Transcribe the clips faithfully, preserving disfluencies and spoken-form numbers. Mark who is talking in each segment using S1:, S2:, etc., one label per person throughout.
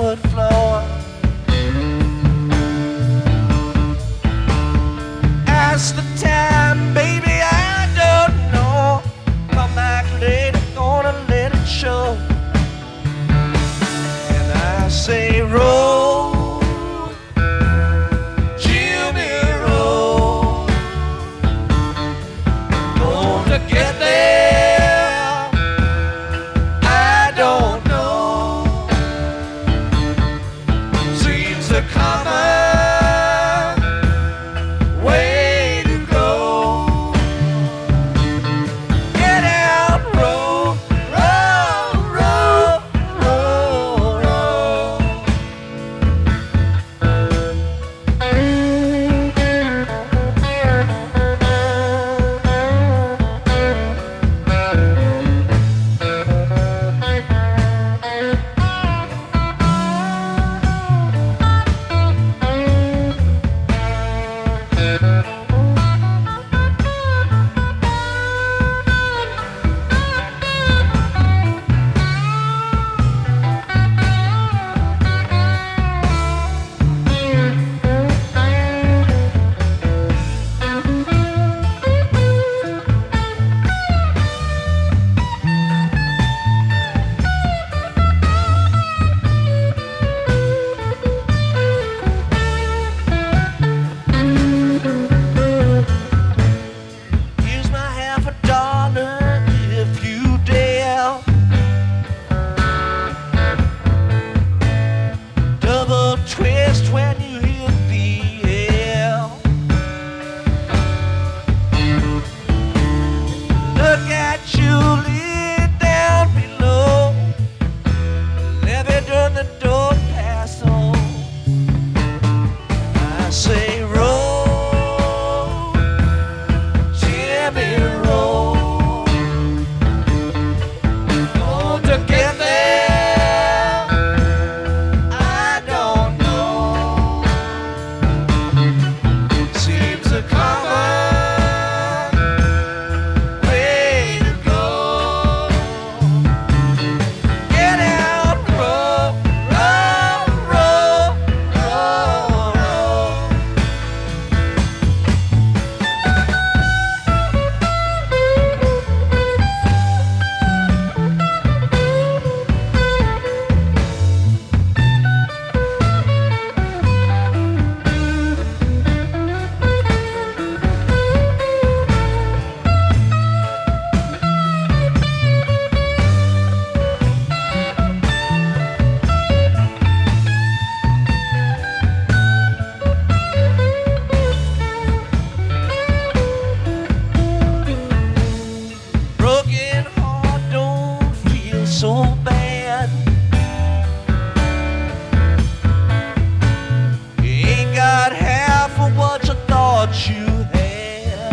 S1: hardwood floor. Ask the time, baby, I don't know. Come back later, gonna let it show. And I say roll, Jimmy, roll. Gonna get there, I don't know. Seems the common way to go. Get out, roll, roll, roll, roll, roll. Here's my half a dollar if you dare. Double twist when you hit the air. Look at you, lead down below. Levy during the door pass on. I say roll, Jimmy, roll. Going to get there, I don't know. Seems a common way to go. Get out, roll, roll, roll, roll, roll. Broken heart don't feel so bad. You ain't got half of what you thought you had.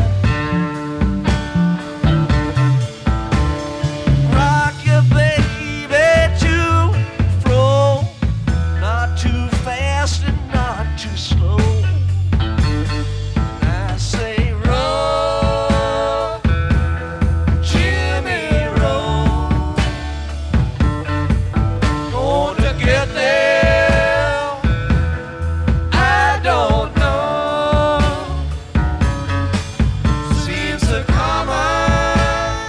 S1: Rock your baby to and fro, not too fast and not too slow. I say roll, Jimmy, roll. Gonna get there, I don't know. Seems the common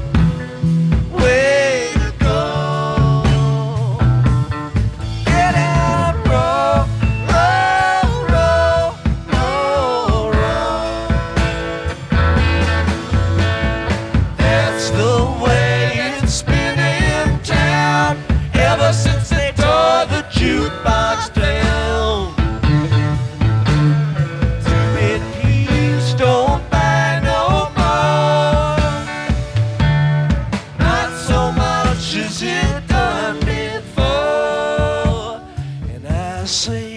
S1: way to go. Get out, roll, roll, roll, roll, roll. That's the way it's been in town ever since they tore the jukebox down. Two-bit please don't buy no more. Not so much as it done before. And I say